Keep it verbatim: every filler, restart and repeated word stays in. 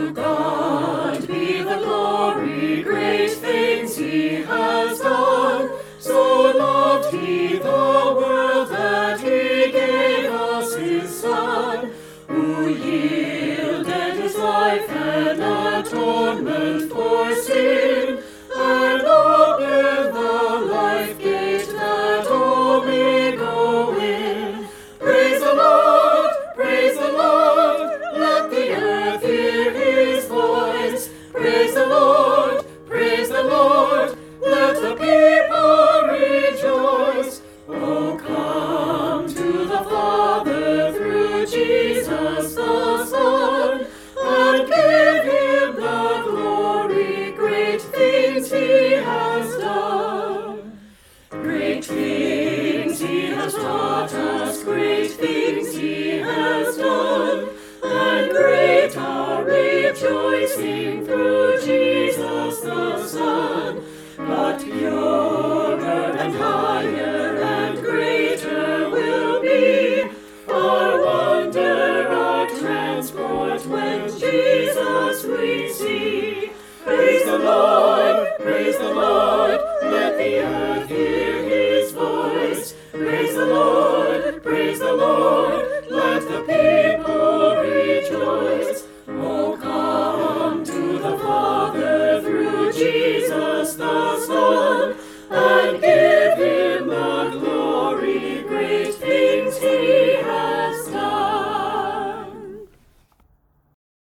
God be the glory, great things he has done. So loved he the world that he gave us his Son, who yielded his life an atonement for sin, and opened the life gate that all may go in. Praise the Lord, praise the Lord, let the earth hear his voice. Praise the Lord, praise the Lord, let the people rejoice. Oh, come to the Father through Jesus the Son, and give him the glory, great things he has done. Great things he has taught us, great things he has done, and great our rejoicing through Jesus the Son. But purer and higher and greater will be our wonder, our transport when Jesus